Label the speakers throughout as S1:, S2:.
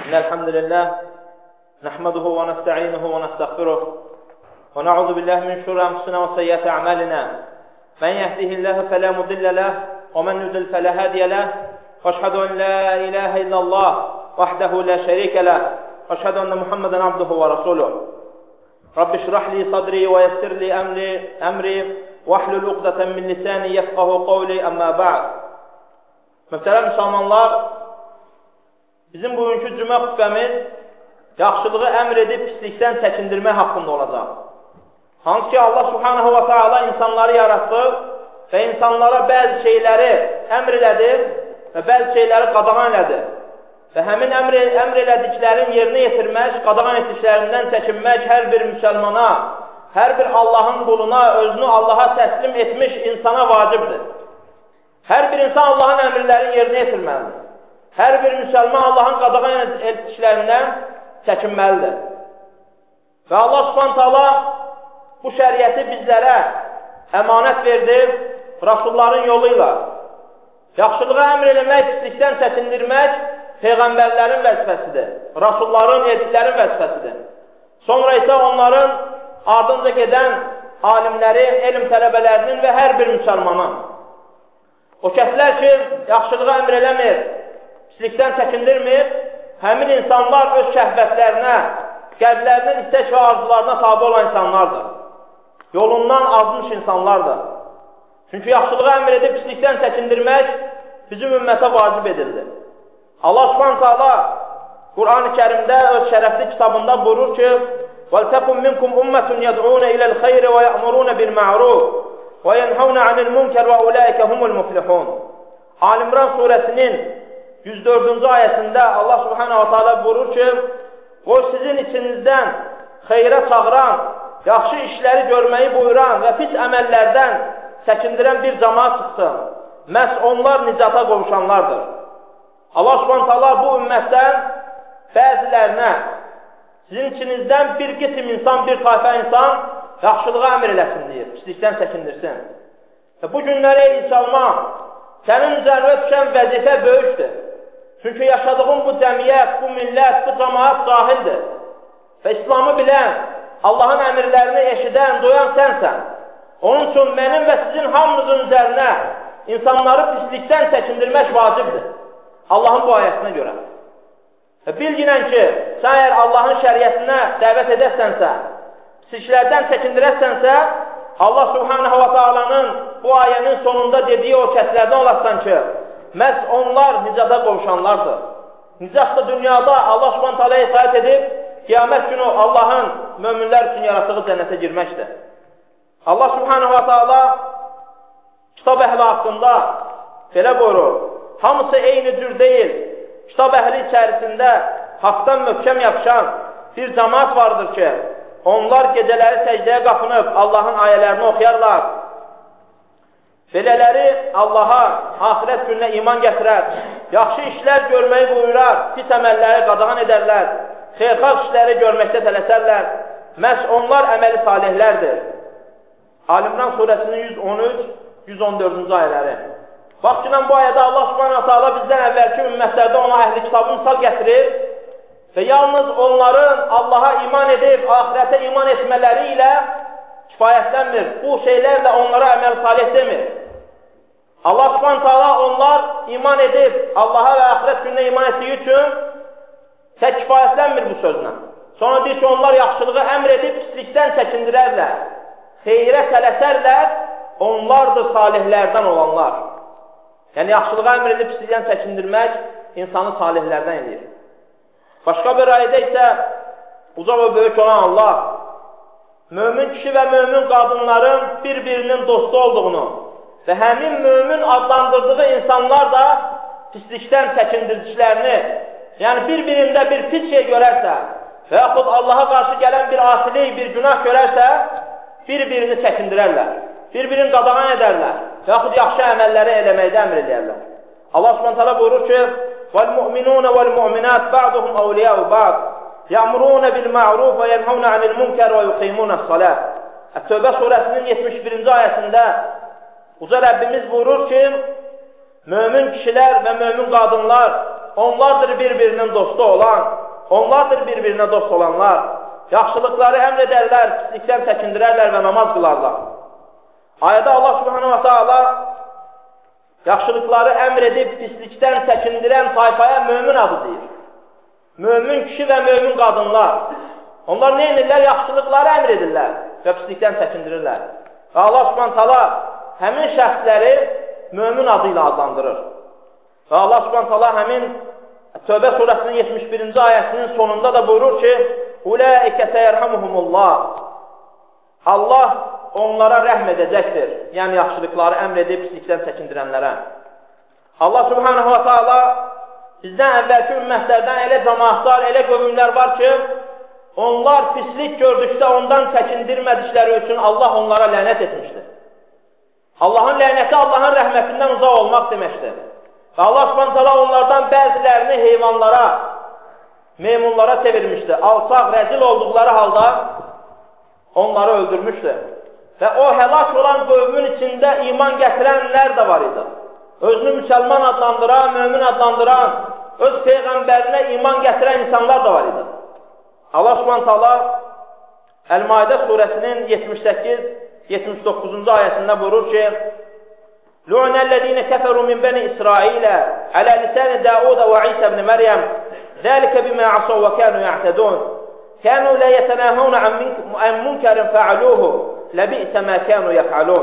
S1: إن الحمد لله نحمده ونستعينه ونستغفره ونعوذ بالله من شرور أنفسنا وسيئات أعمالنا من يهده الله فلا مضل له ومن يضلل فلا هادي له وأشهد أن لا إله إلا الله وحده لا شريك له وأشهد أن محمدا عبده ورسوله رب اشرح لي صدري ويسر لي أمري واحلل عقدة من لساني يفقهوا قولي أما بعد. Möhtərəm müsəlmanlar, bizim bugünkü cümə xutbəmiz yaxşılığı əmr edib pislikdən çəkindirmək haqqında olacaq. Hansı ki Allah subhanahu wa ta'ala insanları yaratdı və insanlara bəzi şeyləri əmr elədi və bəzi şeyləri qadağan elədi. Və həmin əmr elədiklərin yerinə yetirmək, qadağan etdiklərindən çəkinmək hər bir müsəlmana, hər bir Allahın quluna, özünü Allaha təslim etmiş insana vacibdir. Hər bir insan Allahın əmrlərini yerinə yetirməlidir. Hər bir müsəlman Allahın qadağan etdiklərindən çəkinməlidir. Və Allah subhanahu taala bu şəriəti bizlərə əmanət verdi Rasulların yolu ilə. Yaxşılığı əmr eləmək, pislikdən çəkindirmək Peyğəmbərlərin vəzifəsidir. Rasulların, elçilərin vəzifəsidir. Sonra isə onların ardınca gedən alimlərin, elm tələbələrinin və hər bir müsəlmanın. O kəslər ki, yaxşılığı əmr eləmir, pislikdən çəkindirmir, həmin insanlar öz şəhvətlərinə, qəlblərinin istək və arzularına tabi olan insanlardır. Yolundan azmış insanlardır. Çünki yaxşılığı əmr edib pislikdən çəkindirmək bizim ümmətə vacib edildi. Allah subhanahu taala Quran-ı Kərimdə öz şərəfli kitabında buyurur ki: وَلْتَكُمْ مِنْكُمْ أُمَّةٌ يَدْعُونَ إِلَى الْخَيْرِ وَيَأْمُرُونَ بِالْمَعْرُوفِ وَيَنْهَوْنَ عَنِ الْمُنْكَرِ وَأُولَٰئِكَ هُمُ الْمُفْلِحُونَ. Ali-İmran surəsinin 104-cü ayəsində Allah subhanahu taala buyurur ki: "Qoy sizin içinizdən xeyrə çağıran, yaxşı işləri görməyi buyuran və pis əməllərdən çəkindirən bir cəmaət çıxsın. Məhz onlar nicata qovuşanlardır." Allah subhanahu taala bu ümmətdən bəzilərinə, sizin içinizdən bir qism insan, bir tayfa insan yaxşılığa əmr eləsin deyir, pislikdən çəkindirsin. Bu günləri müsəlman, sənin üzərinə düşən vəzifə böyükdür. Çünki yaşadığın bu cəmiyyət, bu millət, bu cəmaət cahildir. Və İslamı bilən, Allahın əmrlərini eşidən, duyan sənsən. Onun üçün mənim və sizin hamımızın üzərinə insanları pislikdən çəkindirmək vacibdir. Allahın bu ayəsinə görə. Bilginən ki, sən əgər Allahın şəriətinə dəvət edərsənsə, pisliklərdən çəkindirərsənsə, Allah subhanahu wa ta'alanın bu ayənin sonunda dediyi o kəslərdən olarsan ki, məhz onlar nicata qovuşanlardır. Nicat da dünyada Allah subhanahu wa ta'alaya itaət edib, qiyamət günü Allahın möminlər üçün yaratdığı cənnətə girməkdir. Allah subhanahu wa ta'ala kitab əhli haqqında belə buyurur: hamısı eyni cür deyil. Kitab əhli içərisində haqdan möhkəm yapışan bir cəmaət vardır ki, onlar gecələri səcdəyə qapınıb Allahın ayələrini oxuyarlar. Belələri Allaha, axirət gününə iman gətirər, yaxşı işlər görməyi buyurar, pis əməlləri qadağan edərlər, xeyirxah işləri görməkdə tələsərlər. Məhz onlar əməli salihlərdir. Ali-İmran surəsinin 113-114-cü ayələri. Bax ki, bu ayədə Allah subhanahu ta'ala bizdən əvvəlki ümmətlərdə ona əhli kitabı misal gətirir və yalnız onların Allaha iman edib, axirətə iman etmələri ilə kifayətlənmir. Bu şeylərlə onlara əməl salih demir. Allah subhanahu ta'ala onlar iman edib, Allaha və axirət gününə iman etdiyi üçün tək kifayətlənmir bu sözlə. Sonra deyir ki, onlar yaxşılığı əmr edib, pislikdən çəkindirərlər, xeyrə tələsərlər, onlardır salihlərdən olanlar. Yəni, yaxşılığa əmr edib, pislikdən çəkindirmək insanı salihlərdən edir. Başqa bir ayədə isə uca və böyük olan Allah mömin kişi və mömin qadınların bir-birinin dostu olduğunu və həmin mömin adlandırdığı insanlar da pislikdən çəkindirdiklərini, yəni bir-birində bir pis şey görərsə və yaxud Allaha qarşı gələn bir asilik, bir günah görərsə, bir-birini çəkindirərlər, bir-birini qadağan edərlər və yaxud yaxşı əməlləri eləməkdə əmr edərlər. Allah subhanahu buyurur ki: وَالْمُؤْمِنُونَ وَالْمُؤْمِنَاتِ بَعْضُهُمْ أَوْلِيَاءُ بَعْضٍ يَأْمُرُونَ بِالْمَعْرُوفِ وَيَنْهَوْنَ عَنِ الْمُنكَرِ وَيُقِيمُونَ الصَّلَاةَ. Tövbə surəsinin 71-ci ayəsində Uca Rəbbimiz buyurur ki, mömin kişilər və mömin qadınlar, onlardır bir-birinin dostu olan, onlardır bir-birinə dost olanlar. Yaxşılıqları əmr edərlər, pislikdən çəkindirərlər və namaz qılarlar. Ayədə Allah subhanahu wa ta'ala yaxşılıqları əmr edib pislikdən çəkindirən tayfaya mömin adı deyir. Mömin kişi və mömin qadınlar. Onlar nə edirlər? Yaxşılıqları əmr edirlər və pislikdən çəkindirirlər. Və Allah subhanahu wa ta'ala həmin şəxsləri mömin adı ilə adlandırır. Və Allah subhanahu wa ta'ala həmin Tövbə surəsinin 71-ci ayəsinin sonunda da buyurur ki, Ulaikə səyərhamuhumullah. Allah onlara rəhm edəcəkdir. Yəni, yaxşılıqları əmr edib pislikdən çəkindirənlərə. Allah subhanahu wa ta'ala bizdən əvvəlki ümmətlərdən elə cəmaatlar, elə qövmlər var ki, onlar pislik gördükdə ondan çəkindirmədikləri üçün Allah onlara lənət etmişdir. Allahın lənəti Allahın rəhmətindən uzaq olmaq deməkdir. Və Allah subhanahu ta'ala onlardan bəzilərini heyvanlara, meymunlara çevirmişdi. Alçaq, rəzil olduqları halda onları öldürmüşdü. Və o həlak olan qövmün içində iman gətirənlər də var idi. Özünü müsəlman adlandıran, mömin adlandıran, öz peyğəmbərinə iman gətirən insanlar da var idi. Allah subhanahu ta'ala Əl-Maidə surəsinin 78-79-cu ayəsində buyurur ki, Lu'nəl-ləzīnə kəfəru min bəni İsrailə alə lisəni Dəudə və İsə ibn Məryəm zəlikə bimə əsəv və kənu ya'tədun kənu lə yətənəhəvnə ən münkərin fəaluhu ləbi'sə mə kənu yəf'alun.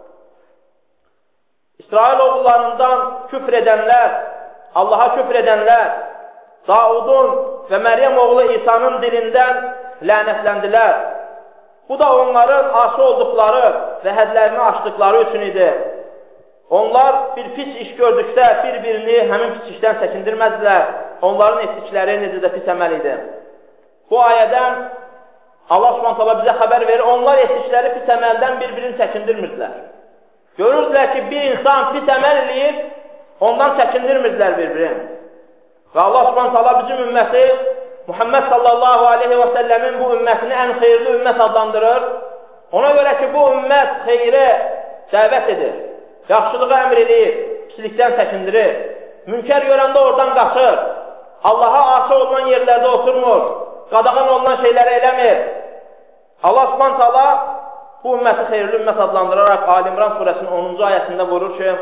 S1: İsrail oğullarından küfr edənlər, Allaha küfr edənlər, Davudun və Məryəm oğlu İsa'nın dilindən lənətləndilər. Bu da onların asi olduqları və hədlərini aşdıqları üçün idi. Onlar bir pis iş gördükdə bir-birini həmin pis işdən çəkindirməzdilər. Onların etdikləri necə də pis əməl idi. Bu ayədən Allah subhanahu bizə xəbər verir, onlar etdikləri pis əməldən bir-birini çəkindirmirdilər. Görürdülər ki, bir insan pis əməl eləyir, ondan çəkindirmirdilər bir-birini. Və Allah subhanahu bizim ümməti Muhammed sallallahu aleyhi və səlləmin bu ümmətini ən xeyirli ümmət adlandırır. Ona görə ki, bu ümmət xeyirə dəvət edir, yaxşılığı əmr edir, pislikdən çəkindirir, münkər görəndə oradan qaçır, Allaha asi olunan yerlərdə oturmur, qadağan olunan şeyləri eləmir. Allah subhanahu bu ümməti xeyirli ümmət adlandıraraq Ali-İmran surəsinin 10-cu ayəsində buyurur ki,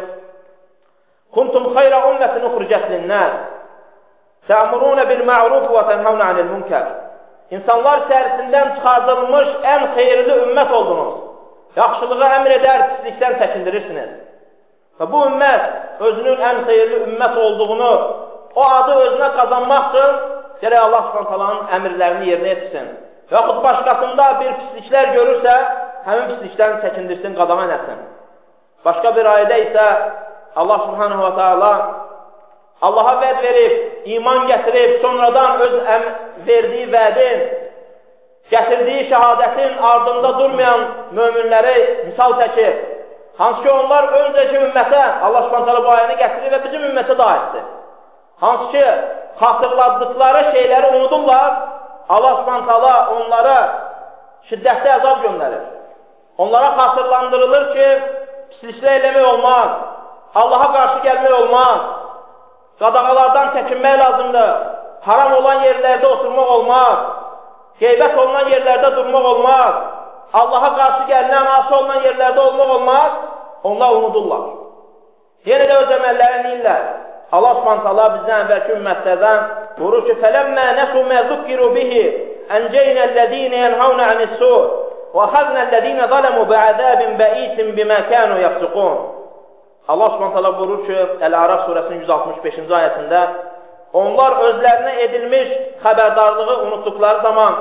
S1: Kuntum xeyra ümmətin uxricət linnəs Tə'murunə bil-ma'ruf və tənhavnə anil-münkər. İnsanlar içərisindən çıxardılmış ən xeyirli ümmət oldunuz. Yaxşılığı əmr edər, pislikdən çəkindirirsiniz. Və bu ümmət özünün ən xeyirli ümmət olduğunu, o adı özünə qazanmaq üçün gərək Allah subhanətələrin əmrlərini yerinə etsin. Və yaxud başqasında bir pisliklər görürsə, həmin pislikdən çəkindirsin, qadağan etsin. Başqa bir ayədə isə Allah subhanahu wa ta'ala Allaha vəd verib, iman gətirib, sonradan öz verdiyi vədin, gətirdiyi şəhadətin ardında durmayan möminləri misal çəkir. Hansı ki, onlar öncəki ümmətə, Allah subhanahu bu ayəni gətirir və bizim ümmətə də aiddir. Hansı ki, xatırladıkları şeyləri unudurlar, Allah subhanahu onlara şiddətli əzab göndərir. Onlara xatırlandırılır ki, pisliklə eləmək olmaz, Allaha qarşı gəlmək olmaz, qadağalardan çəkinmək lazımdır, haram olan yerlərdə oturmaq olmaz, qeybət olunan yerlərdə durmaq olmaz, Allaha qarşı gəlinən, asi olunan yerlərdə olmaq olmaz, onlar unudurlar. Yenə də öz əməllərini deyirlər. Allah subhanahu bizdən əvvəlki ümmətlərdən buyurur ki, فَلَمَّا نَسُوا مَا ذُكِّرُوا بِهِ أَنْجَيْنَا الَّذ۪ينَ يَنْهَوْنَ عَنِ السُّوءِ وَأَخَذْنَا الَّذ۪ينَ ظَلَمُوا بِعَذَابٍ بَئِيسٍ بِمَا كَانُوا يَفْسُقُونَ. Allah subhanahu buyurur ki, Əl-Ərəf surəsinin 165-ci ayəsində onlar özlərinə edilmiş xəbərdarlığı unutduqları zaman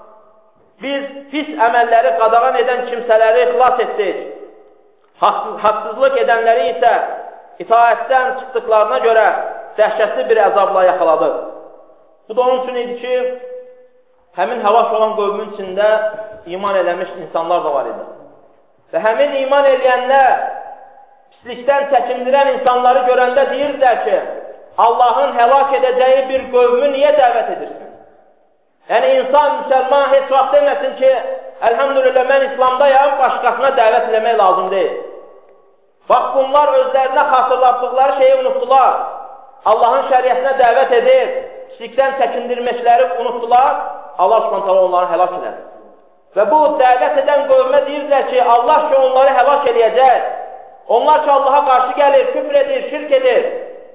S1: biz pis əməlləri qadağan edən kimsələri xilas etdik. Haqsızlıq edənləri isə itaətdən çıxdıqlarına görə dəhşətli bir əzabla yaxaladıq. Bu da onun üçün idi ki, həmin həlak olan qövmün içində iman eləmiş insanlar da var idi. Və həmin iman eləyənlər pislikdən çəkindirən insanları görəndə deyirlər ki, Allahın həlak edəcəyi bir qövmü niyə dəvət edirsin? Yəni, insan, müsəlman heç vaxt deməsin ki, əlhamdülillah, mən İslamdayam, başqasına dəvət eləmək lazım deyil. Bax, bunlar özlərinə xatırlatdıqları şeyi unutdular. Allahın şəriətinə dəvət edib, pislikdən çəkindirməkləri unutdular. Allah Subhanahu onları həlak edər. Və bu dəvət edən qövmə deyirlər ki, Allah ki onları həlak eləyəcək. Onlar ki Allaha qarşı gəlir, küfr edir, şirk edir.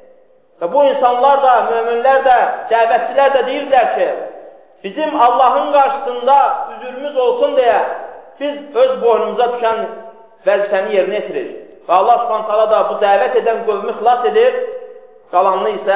S1: Və bu insanlar da, möminlər də, dəvətçilər də deyirlər ki, bizim Allahın qarşısında üzrümüz olsun deyə biz öz boynumuza düşən vəzifəni yerinə yetiririk. Və Allah Subhanahu da bu dəvət edən qövmü xilas edir, qalanını isə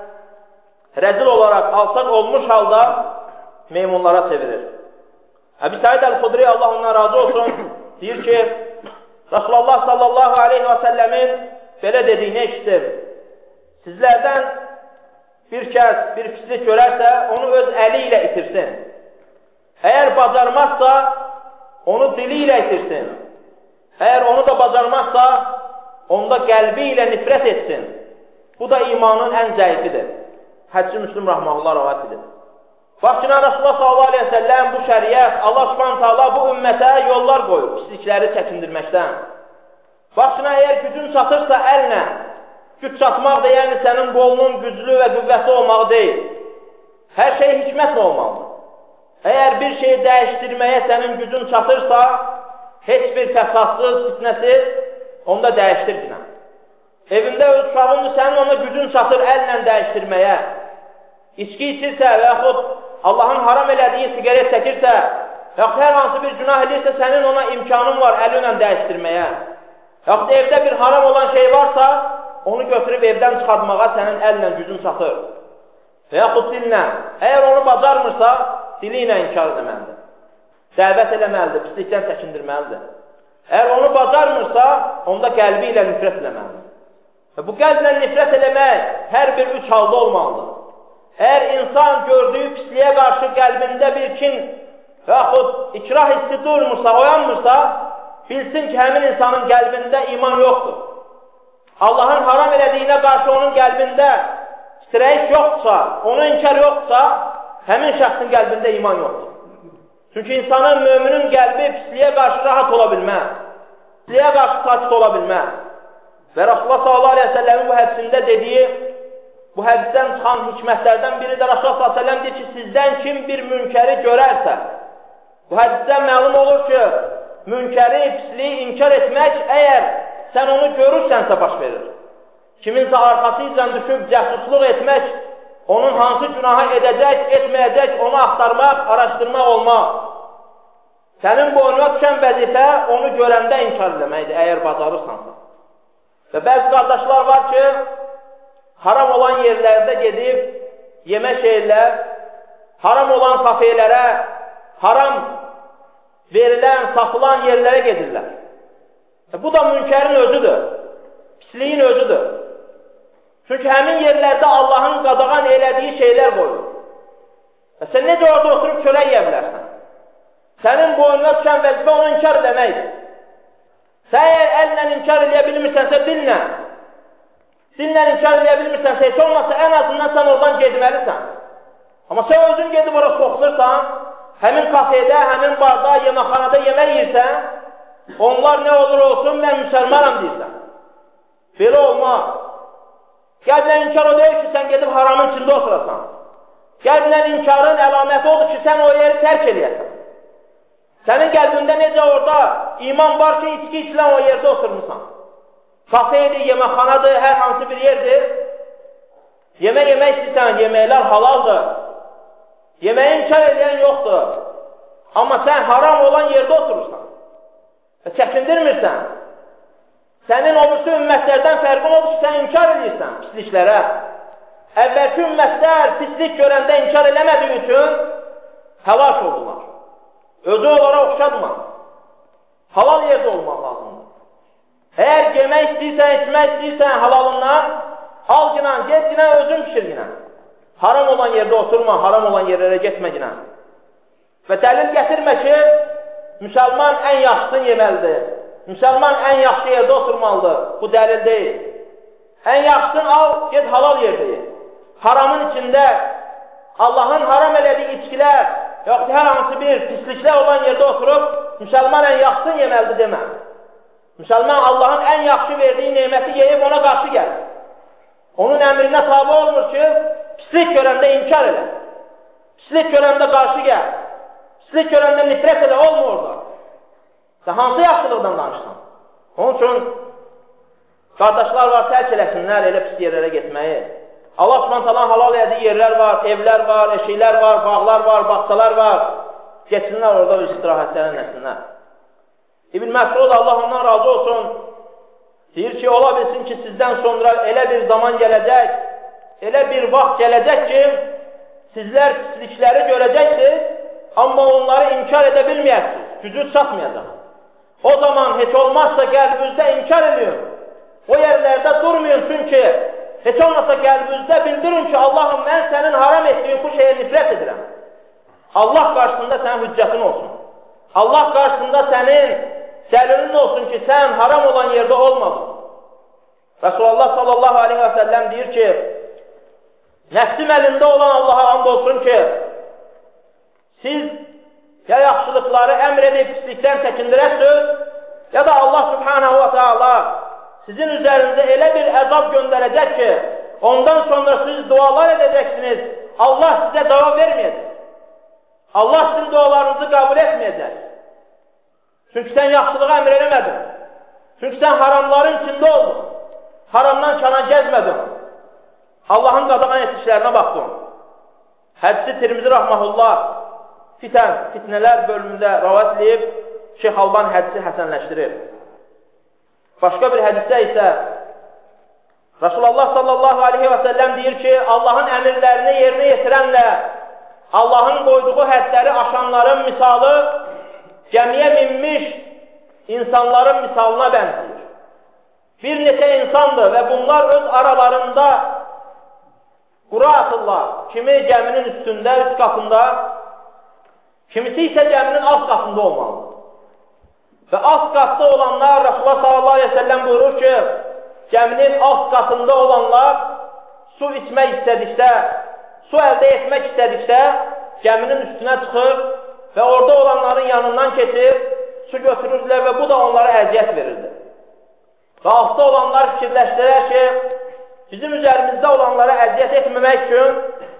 S1: rəzil olaraq alçaq olmuş halda meymunlara çevirir. Əbi Said Əl-Xudri, Allah ondan razı olsun, deyir ki, Rasulullah sallallahu aleyhi və səlləmin belə dediyini eşitdim. Sizlərdən bir kəs bir pislik görərsə, onu öz əli ilə itirsin. Əgər bacarmazsa, onu dili ilə itirsin. Əgər onu da bacarmazsa, onda qəlbi ilə nifrət etsin. Bu da imanın ən zəifidir. Həcc-i Müslüm Rahmanullah rəvat edir. Bax ki, Rasulullah sallallahu aleyhi və səlləm bu şəriət, Allah subhanahu ta'ala bu ümmətə yollar qoyub, pislikləri çəkindirməkdən. Bax ki, əgər gücün çatırsa əllə, güc çatmaq da yəni sənin qolunun güclü və qüvvəti olmağı deyil. Hər şey hikmətlə olmalıdır. Əgər bir şeyi dəyişdirməyə sənin gücün çatırsa, heç bir fəsadsız, fitnəsiz, onda dəyişdir. Evində öz uşağındır, sənin ona gücün çatır əllə dəyişdirməyə. İçki içirsə və yaxud Allahın haram elədiyi sigaret çəkirsə, yaxud hər hansı bir günah edirsə, sənin ona imkanın var əli ilə dəyişdirməyə. Yaxud evdə bir haram olan şey varsa, onu götürüb evdən çıxartmağa sənin əllə gücün çatır. Və yaxud dillə. Əgər onu bacarmırsa, dili ilə inkar eləməlidir. Dəvət eləməlidir, pislikdən çəkindirməlidir. Əgər onu bacarmırsa, onda qəlbi ilə nifrət eləməlidir. Və bu qəlblə nifrət eləmək hər bir üç halda olmalıdır. Əgər insan gördüyü pisliyə qarşı qəlbində bir kin və yaxud ikrah hissi durmursa, oyanmırsa, bilsin ki, həmin insanın qəlbində iman yoxdur. Allahın haram elədiyinə qarşı onun qəlbində titrəyiş yoxdursa, onu inkar yoxdursa, həmin şəxsin qəlbində iman yoxdur. Çünki insanın, möminin qəlbi pisliyə qarşı rahat ola bilməz. Pisliyə qarşı sakit ola bilməz. Və Rasulullah sallallahu aleyhi ve sellemin bu hədisində dediyi, bu hədisdən çıxan hikmətlərdən biri də Rasulullah sallallahu aleyhi ve sellem deyir ki, sizdən kim bir münkəri görərsə, bu hədisdən məlum olur ki, münkəri, pisliyi inkar etmək, əgər sən onu görürsənsə baş verir. Kiminsə arxası ilə düşüb cəsusluq etmək, onun hansı günahı edəcək, etməyəcək, onu axtarmaq, araşdırmaq olmaz. Sənin boynuna düşən vəzifə onu görəndə inkar eləməkdir, əgər bacarırsansa. Və bəzi qardaşlar var ki, haram olan yerlərdə gedib, yemək şeylər, haram olan kafelərə, haram verilən, satılan yerlərə gedirlər. Bu da münkərin özüdür, pisliyin özüdür. Çünki həmin yerlərdə Allahın qadağan elədiyi şeylər qoyur. Və sən necə orada oturub çörək yeyə bilərsən? Sənin boynuna düşən vəzifə onu inkar eləməkdir. Sən əgər əllə inkar eləyə bilmirsənsə, dillə. Dillə inkar eləyə bilmirsənsə, heç olmasa ən azından sən oradan getməlisən. Amma sən özün gedib oraya soxulursan, həmin kafedə, həmin barda, yeməkxanada yemək yiyirsən, onlar nə olur olsun, mən müsəlmanam deyirsən. Belə olmaz. Qəlblə inkar o deyil ki, sən gedib haramın içində oturasan. Qəlblə inkarın əlaməti odur ki, sən o yeri tərk eləyəsən. Sənin qəlbində necə orada iman var ki, içki içilən o yerdə oturmuşsan. Kafeydir, yeməkxanadır, hər hansı bir yerdir. Yemək yemək istəyirsən, yeməklər halaldır. Yeməyi inkar edən yoxdur. Amma sən haram olan yerdə oturursan. Və çəkindirmirsən. Sənin o birisi ümmətlərdən fərqin odur ki, sən inkar edirsən pisliklərə. Əvvəlki ümmətlər pislik görəndə inkar eləmədiyi üçün həlak oldular. Özü onlara oxşadma. Halal yerdə olmaq lazımdır. Əgər yemək istəyirsən, içmək istəyirsən halalından, al ginən, get ginən, özün pişir ginən. Haram olan yerdə oturma, haram olan yerlərə getmə ginən. Və dəlil gətirmə ki, müsəlman ən yaxşısını yeməlidir. Müsəlman ən yaxşı yerdə oturmalıdır. Bu dəlil deyil. Ən yaxşısını al, get halal yerdə ye. Haramın içində Allahın haram elədiyi içkilər, yoxdur hər hansı bir pisliklər olan yerdə oturub, müsəlman ən yaxşısını yeməlidir demə. Müsəlman Allahın ən yaxşı verdiyi neməti yeyib ona qarşı gəlir. Onun əmrinə tabi olmur ki, pislik görəndə inkar elə. Pislik görəndə qarşı gəl. Pislik görəndə nifrət elə, olmur orada. Sən hansı yaxşılıqdan danışsan? Onun üçün qardaşlar var, tərk eləsinlər elə pis yerlərə getməyi. Allah Subhanahu halal elədiyi yerlər var, evlər var, eşiklər var, bağlar var, bağçalar var. Geçsinlər orada öz istirahətlərini eləsinlər. İbn Məsud Allah ondan razı olsun. Deyir ki, ola bilsin ki, sizdən sonra elə bir zaman gələcək, elə bir vaxt gələcək ki, sizlər pislikləri görəcəksiniz, amma onları inkar edə bilməyəksiniz, gücü çatmayacaq. O zaman heç olmazsa qəlbinizdə inkar edin, o yerlərdə durmayın, çünki heç olmazsa qəlbinizdə bildirin ki, Allahım, mən sənin haram etdiyin bu şeyə nifrət edirəm. Allah qarşısında sənin hüccətin olsun. Allah qarşısında sənin dəlilin olsun ki, sən haram olan yerdə olmadın. Resulullah sallallahu aleyhi və səlləm deyir ki, nəfsim əlində olan Allaha and olsun ki, siz ya yaxşılıqları əmr edib pislikdən çəkindirəsiniz, ya da Allah subhanahu wa ta'ala sizin üzərinizə elə bir əzab göndərəcək ki, ondan sonra siz dualar edəcəksiniz, Allah sizə cavab verməyəcək. Allah sizin dualarınızı qəbul etməyəcək. Çünki sən yaxşılığı əmr eləmədin. Çünki sən haramların içində oldun. Haramdan kənar gəzmədin. Allahın qadağan etdiklərinə baxdın. Hədisi Tirmizi rahmehullah fitnələr bölümündə rivayət edib, Şeyx Albani hədisi həsənləşdirir. Başqa bir hədisdə isə Resulullah sallallahu aleyhi və səlləm deyir ki, Allahın əmirlərini yerinə yetirənlə Allahın qoyduğu hədləri aşanların misalı gəmiyə minmiş insanların misalına bənzəyir. Bir neçə insandır və bunlar öz aralarında qura atırlar. Kimi gəminin üstündə, üst qatında, kimisi isə gəminin alt qatında olmalıdır. Və alt qatda olanlar, Resulullah sallallahu aleyhi ve sellem buyurur ki, gəminin alt qatında olanlar su içmək istədikdə, su əldə etmək istədikdə gəminin üstünə çıxır və orada olanların yanından keçir, su götürürlər və bu da onlara əziyyət verirdi. Və altda olanlar fikirləşdirər ki, bizim üzərimizdə olanlara əziyyət etməmək üçün,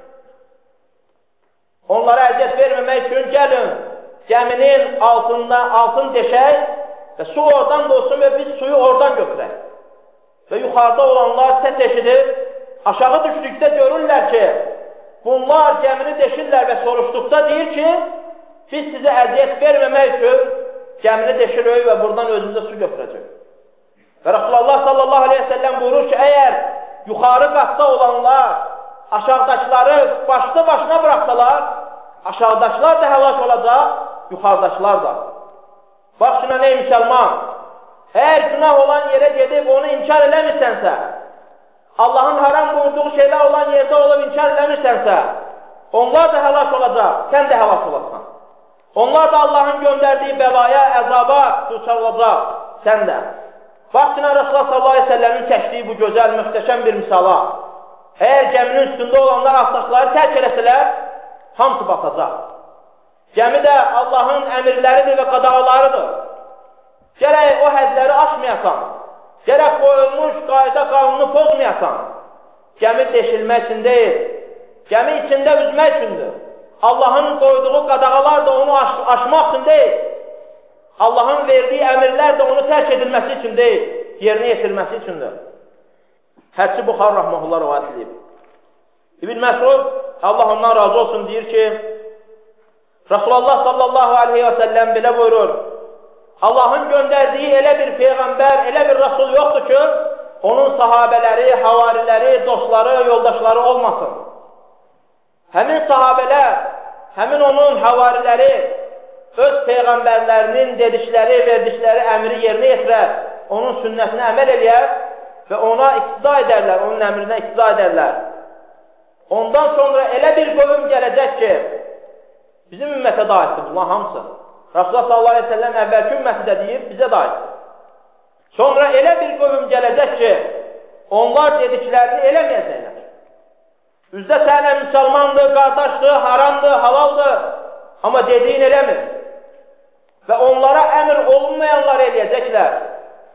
S1: onlara əziyyət verməmək üçün gəlin, gəminin altın deşək və su oradan dolsun və biz suyu oradan götürək. Və yuxarıda olanlar səs eşidir, aşağı düşdükdə görürlər ki, bunlar gəmini deşirlər və soruşduqda deyir ki, biz sizə əziyyət verməmək üçün gəmini deşirik və buradan özümüzə su götürəcək. Və Resulullah sallallahu aleyhi ve sellem buyurur ki, əgər yuxarı qatda olanlar aşağıdakıları başlı başına bıraksalar, aşağıdakılar da həlak olacaq, yuxarıdakılar da. Bax şuna ney müsəlman, əgər günah olan yerə gedib onu inkar eləmirsənsə, Allahın haram buyurduğu şeylər olan yerdə olub inkar eləmirsənsə, onlar da həlak olacaq, sən də həlak olacaqsan. Onlar da Allahın göndərdiyi bəlaya, əzaba düçar olacaq, sən də. Bax şuna Resulullah sallallahu aleyhi ve sellemin çəkdiyi bu gözəl, mühtəşəm bir misala. Əgər gəminin üstündə olanlar asaqları tərk eləsələr, hamısı batacaq. Gəmi də Allahın əmirləridir və qadağalarıdır. Gərək o hədləri aşmayasan, gərək qoyulmuş qayda qanunu pozmayasan. Gəmi deşilmək üçün deyil, gəmi içində üzmək üçündür. Allahın qoyduğu qadağalar da onu aşmaq üçün deyil. Allahın verdiyi əmirlər də onu tərk edilməsi üçün deyil, yerinə yetirməsi üçündür. Hədisi Buxar rahmehullah rivayət edib. İbn Məsud, Allah ondan razı olsun, deyir ki, Resulullah sallallahu aleyhi ve sellem belə buyurur, Allahın göndərdiyi elə bir peyğəmbər, elə bir Rasul yoxdur ki, onun sahabələri, havariləri, dostları, yoldaşları olmasın. Həmin sahabələr, həmin onun havariləri öz peyğəmbərlərinin dedikləri, verdikləri əmri yerinə yetirər, onun sünnətinə əməl eləyər və ona iqtida edərlər, onun əmrinə iqtida edərlər. Ondan sonra elə bir qövm gələcək ki, bizim ümmətə da aiddir bunlar hamısı. Resulullah sallallahu aleyhi ve sellem əvvəlki ümməti də deyir, bizə da aiddir. Sonra elə bir qövm gələcək ki, onlar dediklərini eləməyəcəklər. Üzdə sənə müsəlmandır, qardaşdır, haramdır, halaldır, amma dediyin eləmir. Və onlara əmr olunmayanlar eləyəcəklər.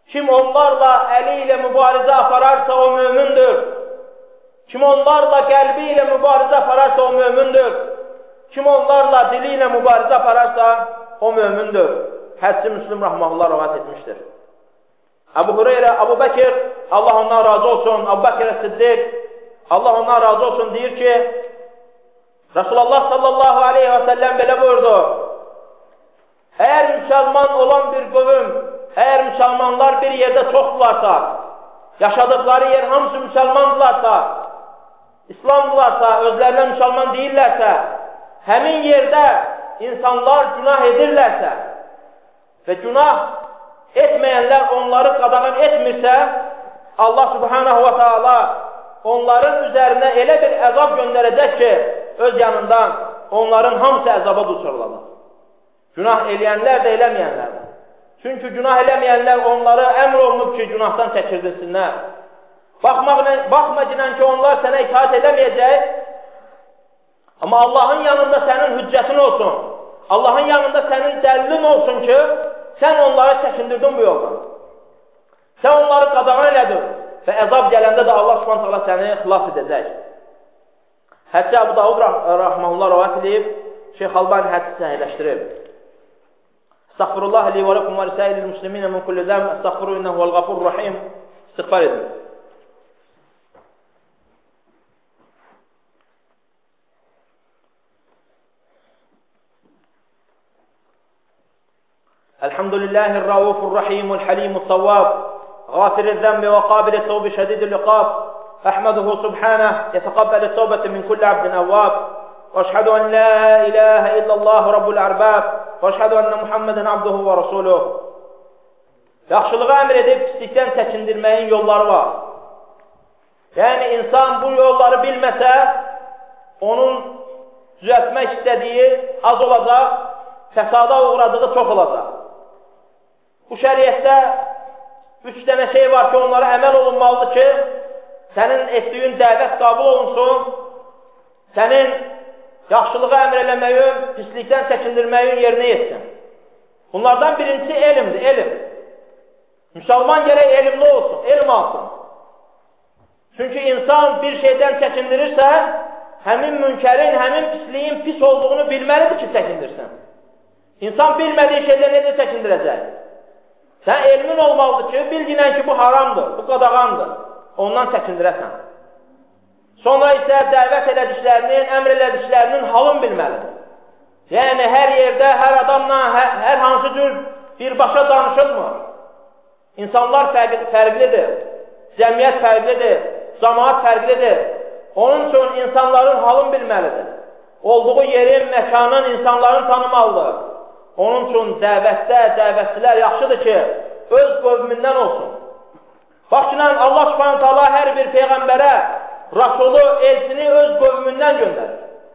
S1: Kim onlarla əli ilə mübarizə apararsa o mömündür. Kim onlarla qəlbi ilə mübarizə apararsa o mömündür. Kim onlarla dili ilə mübarizə apararsa o mömündür. Hədisi Müslim rahmanullah rivayet etmişdir. Əbu Hüreyrə, Əbu Bəkir, Allah ondan razı olsun, Əbu Bəkir Siddiq, Allah ondan razı olsun, deyir ki, Resulullah sallallahu aleyhi və səlləm belə buyurdu. Əgər müsəlman olan bir qövüm, əgər müsəlmanlar bir yerdə çoxdularsa, yaşadıkları yer hamısı müsəlmandırlarsa, İslamdırlarsa, özlərinə müsəlman deyirlərsə, həmin yerdə insanlar günah edirlərsə və günah etməyənlər onları qadağan etmirsə, Allah subhanahu wa ta'ala onların üzərinə elə bir əzab göndərəcək ki, öz yanından onların hamısı əzaba düşürlər. Günah eləyənlər də eləməyənlər. Çünki günah eləməyənlər onları əmr olunub ki, günahdan çəkirdirsinlər. Baxma ki, onlar sənə itaat edəməyəcək, amma Allahın yanında sənin hüccətin olsun. Allahın yanında sənin dəlilin olsun ki, sən onları çəkindirdin bu yoldan. Sən onları qadağan elədin və əzab gələndə də Allah subhanahu səni xilas edəcək. Hədisi Əbu Davud rahmanullah rivayet edib, Şeyx Albani hədisi səhihləşdirib. Estağfirullah li və lakum və lisa'ilil muslimin min kulli zəm, estağfiru innehu vel gafurur rahim. İstiğfar edin. Elhamdülillahi r-raufur rahim vel halimut tawwab, gafiril zembi ve qabilit tawbi şedidil iqab. Ahmeduhu subhanahu yetekabbeli tawbeti min kulli abdin evvab. Ve eşhedü en la ilahe illallah rabbul arbab. Ve eşhedü enne Muhammeden abduhu ve rasuluh. Yaxşılığı əmr edib pislikdən çəkindirməyin yolları var. Yəni insan bu yolları bilməsə, onun düzəltmək istədiyi az olacaq, fəsada uğradığı çox olacaq. Bu şəriətdə 3 dənə şey var ki, onlara əməl olunmalıdır ki, sənin etdiyin dəvət qəbul olunsun, sənin yaxşılığı əmr eləməyin, pislikdən çəkindirməyin yerinə yetsin. Bunlardan birincisi elmdir, elm. Müsəlman gərək elmli olsun, elm alsın. Çünki insan bir şeydən çəkindirirsə, həmin münkərin, həmin pisliyin pis olduğunu bilməlidir ki, çəkindirsin. İnsan bilmədiyi şeydən necə çəkindirəcək? Sən elmin olmalıdır ki, bildinən ki, bu haramdır, bu qadağandır. Ondan çəkindirəsən. Sonra isə dəvət elədiklərinin, əmr elədiklərinin halını bilməlidir. Yəni, hər yerdə, hər adamla, hər hansı cür birbaşa danışılmır. İnsanlar fərqlidir, cəmiyyət fərqlidir, cəmaat fərqlidir. Onun üçün insanların halını bilməlidir. Olduğu yerin, məkanın, insanların tanımalıdır. Onun üçün dəvətdə, dəvətçilər yaxşıdır ki, öz qövmündən olsun. Baxınən, Allah subhanahu ta'ala hər bir peyğəmbərə, Rasulü, elçini öz qövmündən göndərir.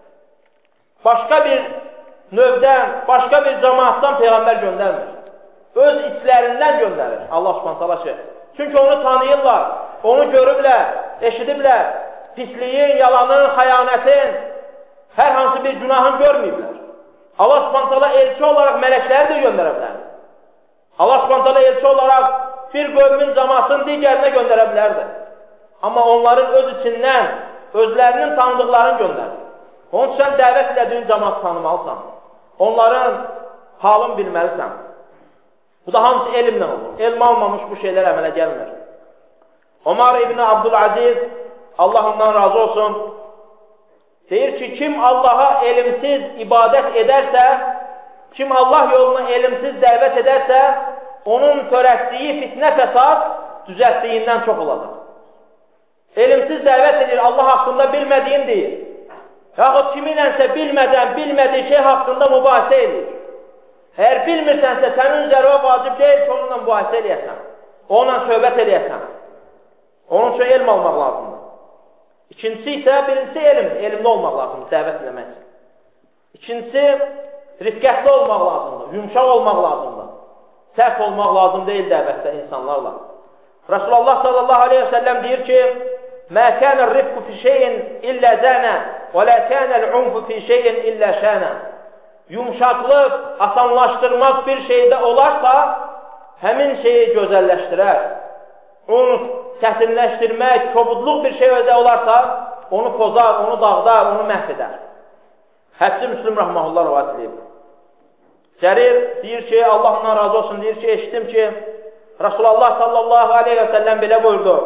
S1: Başqa bir növdən, başqa bir cəmaatdan peyğəmbər göndərmir. Öz içlərindən göndərir Allah subhanahu ta'ala ki. Çünki onu tanıyırlar, onu görüblər, eşidiblər, pisliyin, yalanın, xəyanətin, hər hansı bir günahın görməyiblər. Allah subhanahu ta'ala elçi olaraq mələkləri də göndərə bilər. Allah subhanahu ta'ala elçi olaraq bir qövmün cəmaatını digərinə göndərə bilərdir. Amma onların öz içindən, özlərinin tanıdıqlarını göndərir. Onun üçün sən dəvət elədiyin cəmaatı tanımalısan. Onların halını bilməlisən. Bu da hamısı elmlə olur. Elm almamış bu şeylər əmələ gəlmir. Ömər ibn Abdülaziz, Allah ondan razı olsun, deyir ki, kim Allaha elmsiz ibadət edərsə, kim Allah yoluna elmsiz dəvət edərsə, onun törətdiyi fitnə fəsad düzəltdiyindən çox olacaq. Elmsiz dəvət edir, Allah haqqında bilmədiyin deyir. Yaxud kiminlənsə bilmədən, bilmədiyi şey haqqında mübahisə edir. Əgər bilmirsənsə, sənin üzərə vacib deyil ki, onunla mübahisə eləyəsən, onunla söhbət eləyəsən. Onun üçün elm almaq lazımdır. İkincisi isə, birincisi elmli olmaq lazımdır, dəvət eləmək. İkincisi, rifqətli olmaq lazımdır, yumşaq olmaq lazımdır. Sərt olmaq lazım deyil dəvətdə insanlarla. Resulullah sallallahu aleyhi ve sellem deyir ki, مَا كَانَ الرِّفْقُ فِي شَيْءٍ إِلَّا زَانَ وَلَا كَانَ الْعُنْفُ فِي شَيْءٍ إِلَّا شَانَ. Yumşaqlıq, asanlaşdırmaq bir şeydə olarsa, həmin şeyi gözəlləşdirər. Onu çətinləşdirmək, kobudluq bir şey özə olarsa, onu pozar, onu dağdar, onu məhv edər. Həbsi Müslüm Rəhməhullah rivayət edib. Cərir deyir ki, Allah ondan razı olsun, deyir ki, eşitdim ki, Rasulullah sallallahu aleyhi və səlləm belə buyurdu.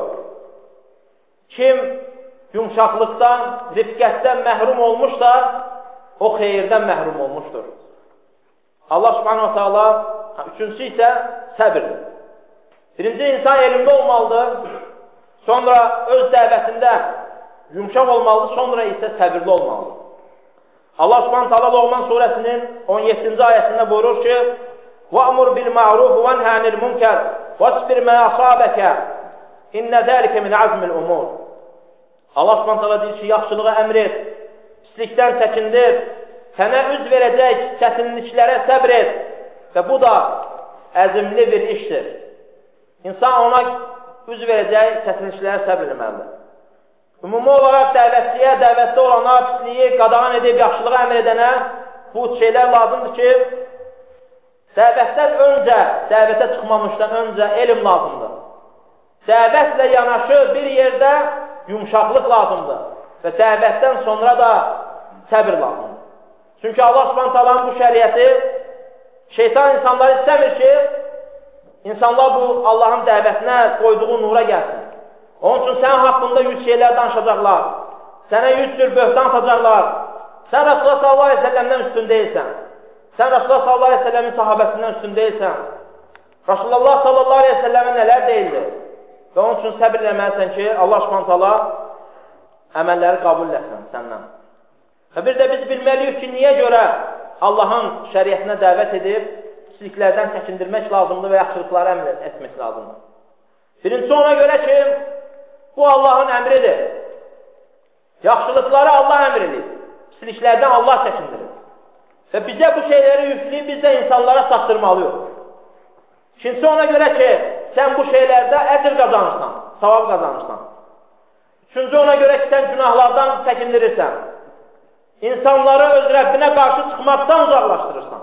S1: Kim yumşaqlıqdan, rifqətdən məhrum olmuşsa, o xeyirdən məhrum olmuşdur. Allah subhanahu wa ta'ala, üçüncüsü isə səbirdir. Birinci insan elmdə olmalıdır, sonra öz dəvətində yumşaq olmalıdır, sonra isə səbirli olmalıdır. Allah subhanahu wa ta'ala Loğman surəsinin 17-ci ayəsində buyurur ki, وَأْمُرْ بِالْمَعْرُوفِ وَنْهَ عَنِ الْمُنْكَرِ وَاصْبِرْ مَا أَصَابَكَ إِنَّ ذَلِكَ مِنْ عَزْمِ الْأُمُورِ Allah subhanahu wa ta'ala deyir ki, yaxşılığa əmr et, pislikdən çəkindir, sənə üz verəcək çətinliklərə səbr et və bu da əzimli bir işdir. İnsan ona üz verəcək çətinliklərə səbr etməlidir. Ümumi olaraq dəvətçiyə, dəvətdə olana pisliyi qadağan edib yaxşılığa əmr edənə bu şeylər lazımdır ki, dəvətdən öncə, dəvətə çıxmamışdan öncə elm lazımdır. Dəvətlə yanaşı bir yerdə yumşaqlıq lazımdır və dəvətdən sonra da səbir lazımdır. Çünki Allah subhanahu ta'alanın bu şəriəti şeytan insanları istəmir ki, insanlar bu Allahın dəvətinə qoyduğu nura gəlsin. Onun üçün sən haqqında 100 şeylər danışacaqlar, sənə 100 cür böhtan atacaqlar, sən Rasulullah sallallahu aleyhi ve sellemdən üstün deyilsən, sən Rasulullah sallallahu aleyhi ve sellemin sahabəsindən üstün deyilsən, Rasulullah sallallahu aleyhi ve sellemin nələr deyildi? Və onun üçün səbir eləməlisən ki, Allah subhanahu ta'ala əməlləri qəbul etsin səndən. Və bir də biz bilməliyik ki, niyə görə Allahın şəriətinə dəvət edib, pisliklərdən çəkindirmək lazımdır və yaxşılıqları əmr etmək lazımdır. Birincisi ona görə ki, bu Allahın əmridir. Yaxşılıqları Allah əmr edir, pisliklərdən Allah çəkindirir. Və bizə bu şeyləri yükləyib, biz də insanlara çatdırmalıyıq. İkincisi ona görə ki, sən bu şeylərdə əcr qazanırsan, savab qazanırsan. Üçüncü ona görə ki, sən günahlardan çəkindirirsən. İnsanları öz Rəbbinə qarşı çıxmaqdan uzaqlaşdırırsan.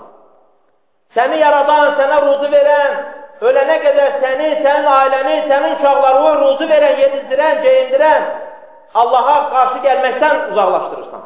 S1: Səni yaradan, sənə ruzu verən, ölənə qədər səni, sənin ailəni, sənin uşaqlarını ruzu verən, yedizdirən, geyindirən, Allaha qarşı gəlməkdən uzaqlaşdırırsan.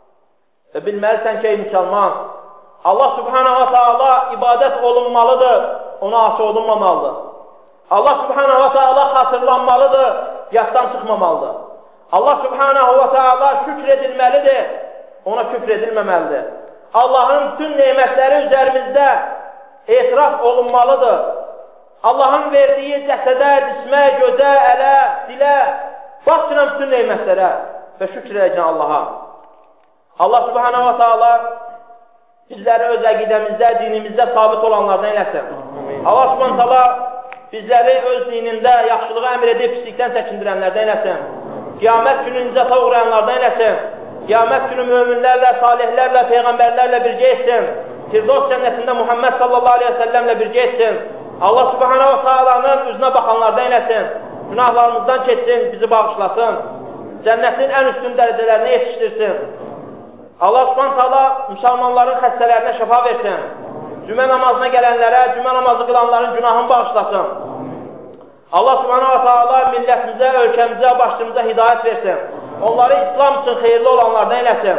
S1: Və bilməlisən ki, ey müsəlman, Allah subhanahu wa ta'ala ibadət olunmalıdır, ona asi olunmamalıdır. Allah subhanahu wa ta'ala xatırlanmalıdır, yaddan çıxmamalıdır. Allah subhanahu wa ta'ala şükr edilməlidir, ona küfr edilməməlidir. Allahın bütün nemətləri üzərimizdə etiraf olunmalıdır. Allahın verdiyi cəsədə, cismə, gözə, ələ, dilə, baxsınam bütün nemətlərə və şükr edəcəkən Allaha. Allah subhanahu wa ta'ala bizləri öz əqidəmizdə, dinimizdə sabit olanlardan eləsin. Allah subhanahu wa ta'ala bizləri öz dinində yaxşılığa əmr edib, pislikdən çəkindirənlərdən eləsin. Qiyamət günü nicata uğrayanlardan eləsin. Qiyamət günü möminlərlə, salihlərlə, peyğəmbərlərlə birgə etsin. Firdevs cənnətində Muhammed sallallahu aleyhi ve sellemlə birgə etsin. Allah subhanahu wa ta'alanın üzünə baxanlardan eləsin. Günahlarımızdan keçsin, bizi bağışlasın. Cənnətin ən üstün dərəcələrinə yetişdirsin. Allah subhanahu wa ta'ala müsəlmanların xəstələrinə şəfa versin. Cümə namazına gələnlərə, cümə namazı qılanların günahını bağışlasın. Allah subhanahu wa ta'ala millətimizə, ölkəmizə, başımıza hidayət versin. Onları İslam üçün xeyirli olanlardan eləsin.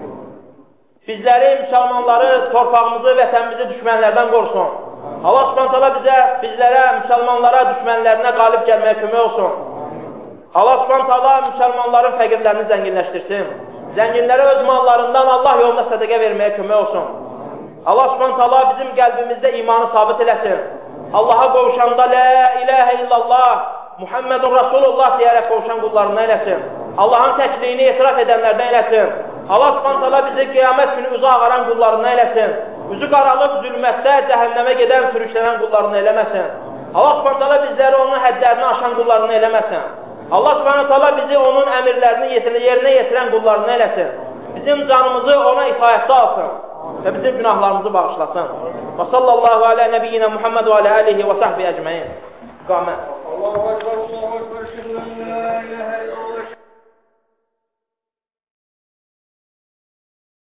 S1: Bizləri, müsəlmanları, torpağımızı, vətənimizi düşmənlərdən qorusun. Allah subhanahu wa ta'ala bizlərə, müsəlmanlara, düşmənlərinə qalib gəlməyə kömək olsun. Allah subhanahu wa ta'ala müsəlmanların fəqirlərini zənginləşdirsin. Zənginlərə öz mallarından Allah yolunda sədəqə verməyə kömək olsun. Allah subhanahu wa ta'ala bizim qəlbimizdə imanı sabit eləsin. Allaha qovuşanda la ilahə illallah, Muhammedun Rasulullah deyərək qovuşan qullarına eləsin. Allahın təkliyini etiraf edənlərdən eləsin. Allah subhanahu wa ta'ala bizi qiyamət günü üzü ağaran qullarına eləsin. Üzü qaralıb zülmətdə cəhənnəmə gedən, sürüklənən qullarına eləməsin. Allah subhanahu wa ta'ala bizləri onun hədlərini aşan qullarına eləməsin. Allah subhanahu wa ta'ala bizi onun əmirlərini yerinə yetirən qullarına eləsin. Bizim canımızı ona itaətdə alsın və bizim günahlarımızı bağışlasın. Və sallallahu alə nəbiyyina Muhammed və alə alihi və sahbihi əcməin. Qamət. Allahu Ekber, Allahu Ekber,